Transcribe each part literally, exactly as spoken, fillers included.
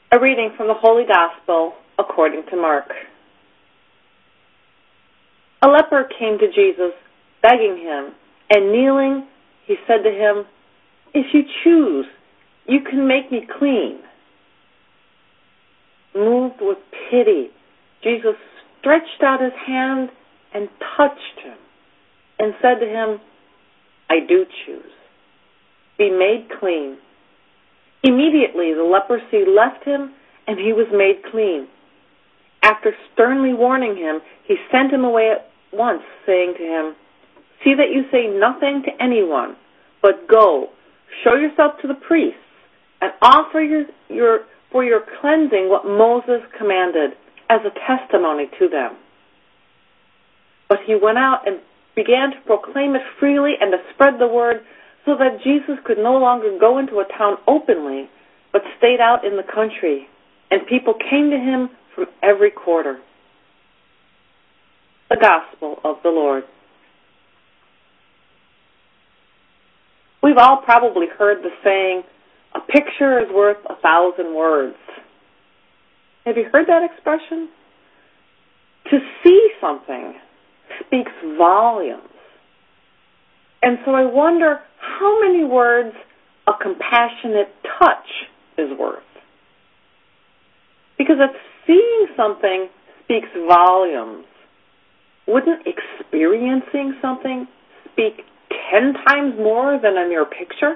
A reading from the Holy Gospel according to Mark. A leper came to Jesus, begging him, and kneeling, he said to him, "If you choose, you can make me clean." Moved with pity, Jesus stretched out his hand and touched him, and said to him, "I do choose. Be made clean." Immediately the leprosy left him, and he was made clean. After sternly warning him, he sent him away at once, saying to him, "See that you say nothing to anyone, but go, show yourself to the priests, and offer your, your, for your cleansing what Moses commanded as a testimony to them." But he went out and began to proclaim it freely and to spread the word, so that Jesus could no longer go into a town openly, but stayed out in the country, and people came to him from every quarter. The Gospel of the Lord. We've all probably heard the saying, "A picture is worth a thousand words." Have you heard that expression? To see something speaks volumes. And so I wonder how many words a compassionate touch is worth. Because if seeing something speaks volumes, wouldn't experiencing something speak ten times more than a mere picture?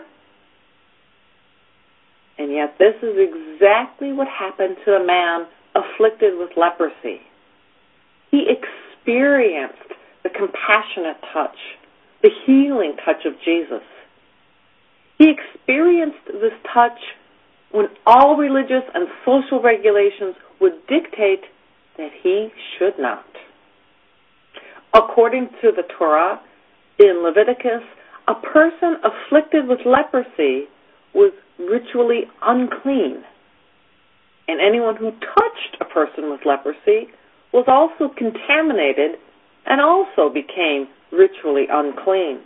And yet this is exactly what happened to a man afflicted with leprosy. He experienced the compassionate touch, the healing touch of Jesus. He experienced this touch when all religious and social regulations would dictate that he should not. According to the Torah, in Leviticus, a person afflicted with leprosy was ritually unclean, and anyone who touched a person with leprosy was also contaminated and also became ritually unclean.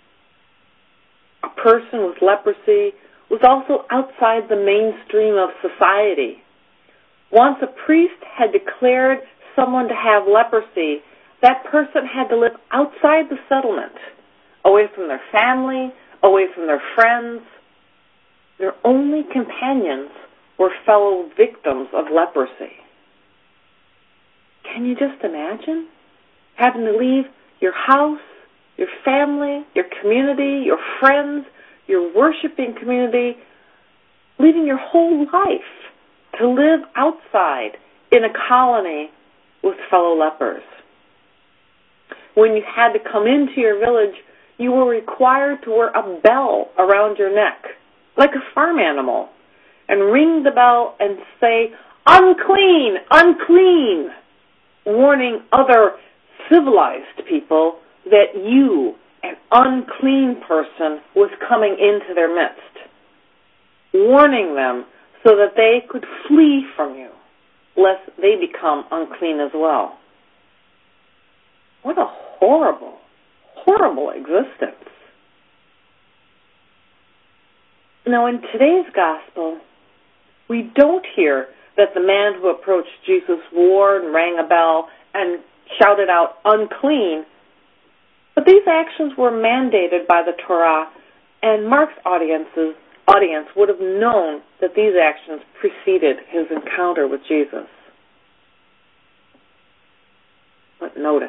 A person with leprosy was also outside the mainstream of society. Once a priest had declared someone to have leprosy, that person had to live outside the settlement, away from their family, away from their friends. Their only companions were fellow victims of leprosy. Can you just imagine having to leave your house, your family, your community, your friends, your worshiping community, leaving your whole life to live outside in a colony with fellow lepers? When you had to come into your village, you were required to wear a bell around your neck, like a farm animal, and ring the bell and say, "Unclean, unclean," warning other civilized people that you, an unclean person, was coming into their midst, warning them so that they could flee from you, lest they become unclean as well. What a horrible, horrible existence. Now, in today's gospel, we don't hear that the man who approached Jesus wore and rang a bell and shouted out, "Unclean," but these actions were mandated by the Torah, and Mark's audiences, audience would have known that these actions preceded his encounter with Jesus. But notice,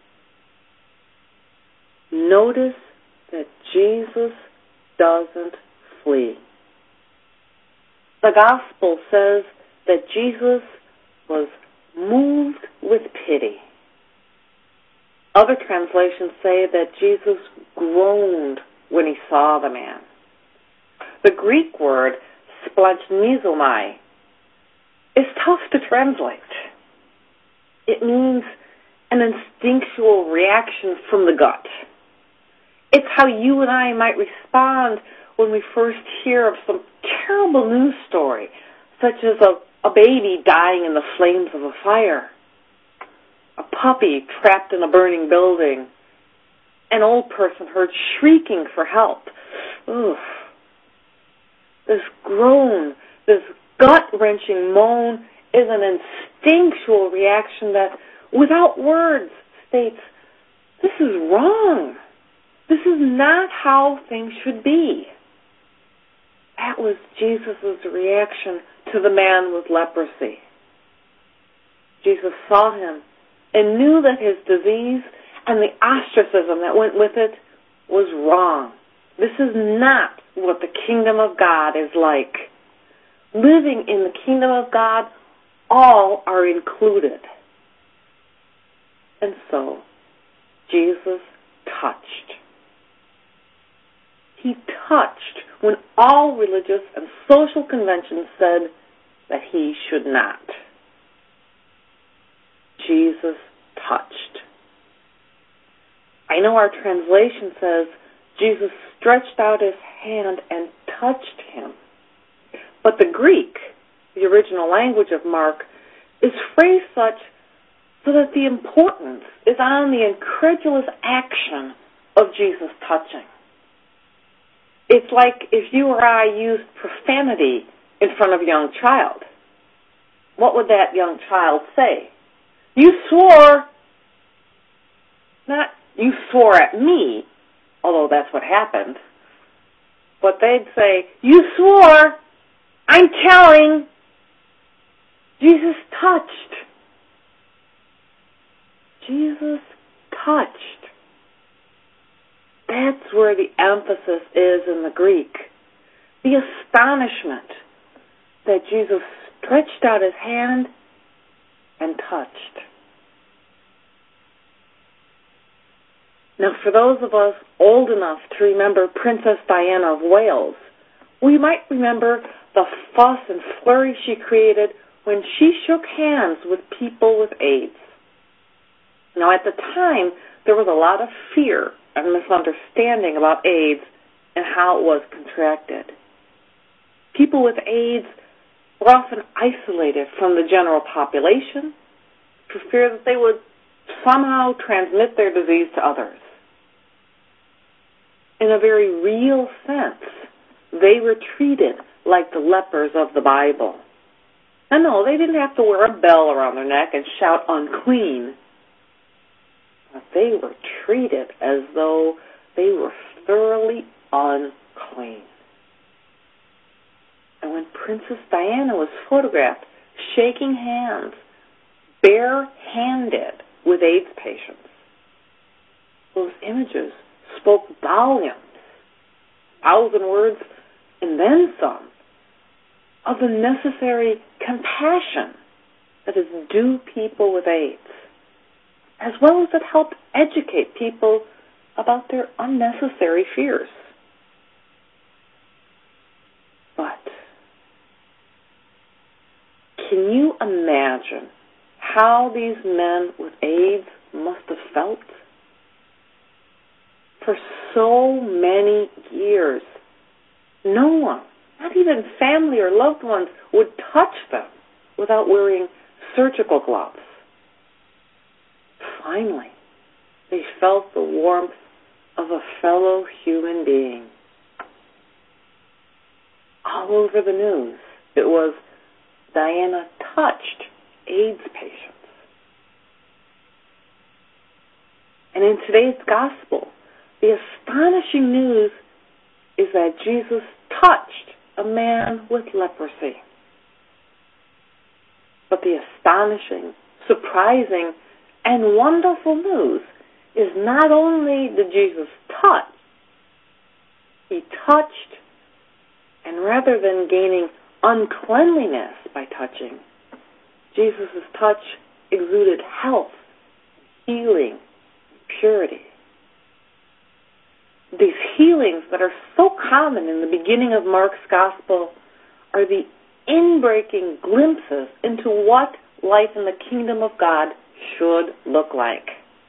notice that Jesus doesn't flee. The gospel says that Jesus was moved with pity. Other translations say that Jesus groaned when he saw the man. The Greek word splanchnizomai is tough to translate. It means an instinctual reaction from the gut. It's how you and I might respond when we first hear of some terrible news story, such as a, a baby dying in the flames of a fire, a puppy trapped in a burning building, an old person heard shrieking for help. Oof. This groan, this gut-wrenching moan is an instinctual reaction that, without words, states, this is wrong. This is not how things should be. That was Jesus' reaction to the man with leprosy. Jesus saw him and knew that his disease and the ostracism that went with it was wrong. This is not what the kingdom of God is like. Living in the kingdom of God, all are included. And so, Jesus touched. He touched when all religious and social conventions said that he should not. Jesus touched. I know our translation says Jesus stretched out his hand and touched him. But the Greek, the original language of Mark, is phrased such so that the importance is on the incredulous action of Jesus touching. It's like if you or I used profanity in front of a young child. What would that young child say? You swore. Not, you swore at me, although that's what happened. But they'd say, you swore. I'm telling. Jesus touched. Jesus touched. That's where the emphasis is in the Greek. The astonishment that Jesus stretched out his hand and touched. Now, for those of us old enough to remember Princess Diana of Wales, we might remember the fuss and flurry she created when she shook hands with people with AIDS. Now, at the time, there was a lot of fear and misunderstanding about AIDS and how it was contracted. People with AIDS were often isolated from the general population for fear that they would somehow transmit their disease to others. In a very real sense, they were treated like the lepers of the Bible. And no, they didn't have to wear a bell around their neck and shout unclean. But they were treated as though they were thoroughly unclean. And when Princess Diana was photographed shaking hands, bare-handed, with AIDS patients, those images spoke volumes, thousand words, and then some, of the necessary compassion that is due people with AIDS, as well as it helped educate people about their unnecessary fears. But can you imagine how these men with AIDS must have felt? For so many years, no one, not even family or loved ones, would touch them without wearing surgical gloves. Finally, they felt the warmth of a fellow human being. All over the news, it was Diana touched AIDS patients. And in today's gospel, the astonishing news is that Jesus touched a man with leprosy. But the astonishing, surprising, and wonderful news is not only did Jesus touch, he touched, and rather than gaining uncleanliness by touching, Jesus' touch exuded health, healing, purity. These healings that are so common in the beginning of Mark's Gospel are the inbreaking glimpses into what life in the kingdom of God should look like.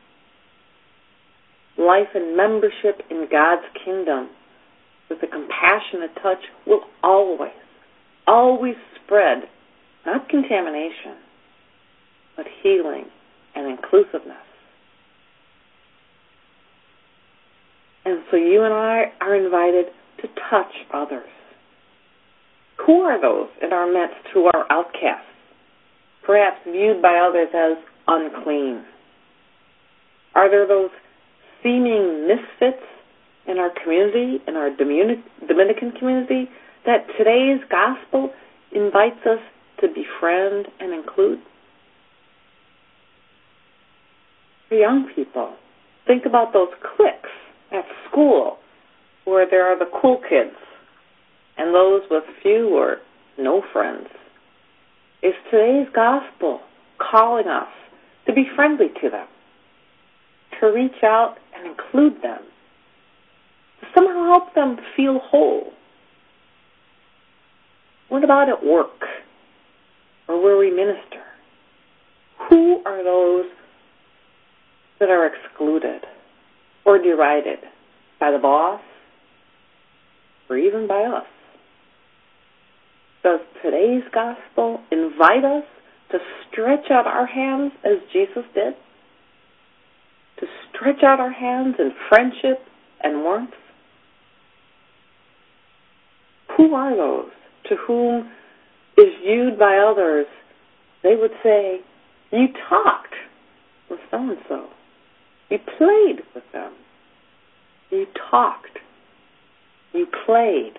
Life and membership in God's kingdom with a compassionate touch will always, always spread, not contamination, but healing and inclusiveness. And so you and I are invited to touch others Who are those in our midst who are outcasts, perhaps viewed by others as unclean? Are there those seeming misfits in our community, in our Dominican community, that today's gospel invites us to befriend and include? For young people, think about those cliques at school where there are the cool kids and those with few or no friends. Is today's gospel calling us to be friendly to them, to reach out and include them, to somehow help them feel whole? What about at work or where we minister? Who are those that are excluded or derided by the boss or even by us? Does today's gospel invite us to stretch out our hands as Jesus did? To stretch out our hands in friendship and warmth? Who are those to whom is viewed by others? They would say, you talked with so-and-so. You played with them. You talked. You played.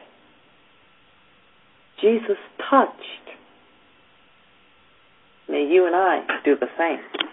Jesus touched. May you and I do the same.